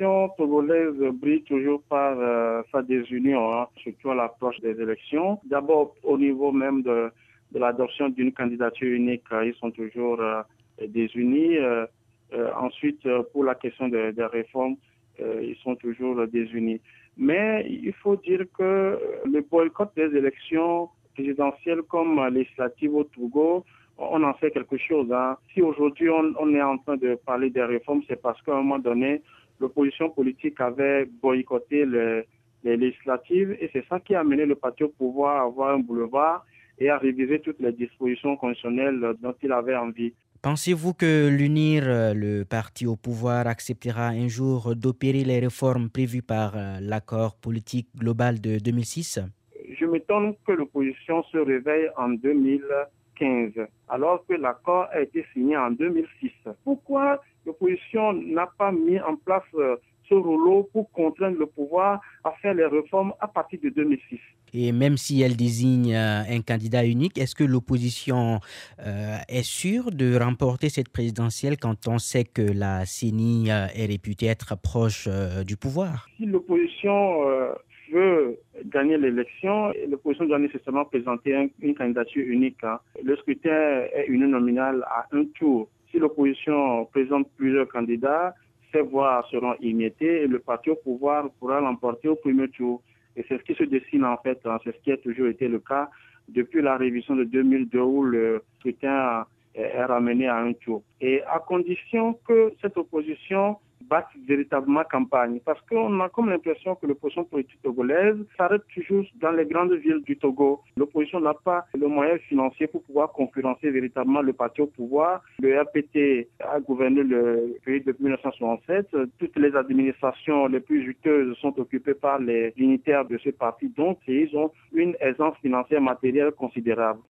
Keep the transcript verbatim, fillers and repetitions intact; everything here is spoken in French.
l'opposition togolaise brille toujours par euh, sa désunion, hein, surtout à l'approche des élections. D'abord, au niveau même de, de l'adoption d'une candidature unique, euh, ils sont toujours euh, désunis. Euh, euh, ensuite, euh, pour la question des de réformes, euh, ils sont toujours désunis. Mais il faut dire que le boycott des élections présidentielles comme législatives au Togo, on en fait quelque chose. Hein. Si aujourd'hui on, on est en train de parler des réformes, c'est parce qu'à un moment donné, l'opposition politique avait boycotté les, les législatives et c'est ça qui a amené le parti au pouvoir à avoir un boulevard et à réviser toutes les dispositions constitutionnelles dont il avait envie. Pensez-vous que l'UNIR, euh, le parti au pouvoir, acceptera un jour d'opérer les réformes prévues par euh, l'accord politique global de deux mille six? Je m'étonne que l'opposition se réveille en deux mille quinze, alors que l'accord a été signé en deux mille six. Pourquoi l'opposition n'a pas mis en place euh, ce rouleau pour contraindre le pouvoir à faire les réformes à partir de deux mille six? Et même si elle désigne euh, un candidat unique, est-ce que l'opposition euh, est sûre de remporter cette présidentielle quand on sait que la C E N I euh, est réputée être proche euh, du pouvoir? Si l'opposition euh, veut gagner l'élection, l'opposition doit nécessairement présenter un, une candidature unique. Hein. Le scrutin est uninominal à un tour. Si l'opposition présente plusieurs candidats, ces voix seront émiettées et le parti au pouvoir pourra l'emporter au premier tour. Et c'est ce qui se dessine en fait, hein. C'est ce qui a toujours été le cas depuis la révision de deux mille deux où le scrutin est ramené à un tour. Et à condition que cette opposition batte véritablement campagne. Parce qu'on a comme l'impression que l'opposition politique togolaise s'arrête toujours dans les grandes villes du Togo. L'opposition n'a pas le moyen financier pour pouvoir concurrencer véritablement le parti au pouvoir. Le R P T a gouverné le pays depuis mille neuf cent soixante-sept. Toutes les administrations les plus juteuses sont occupées par les unitaires de ce parti. Donc, ils ont une aisance financière matérielle considérable.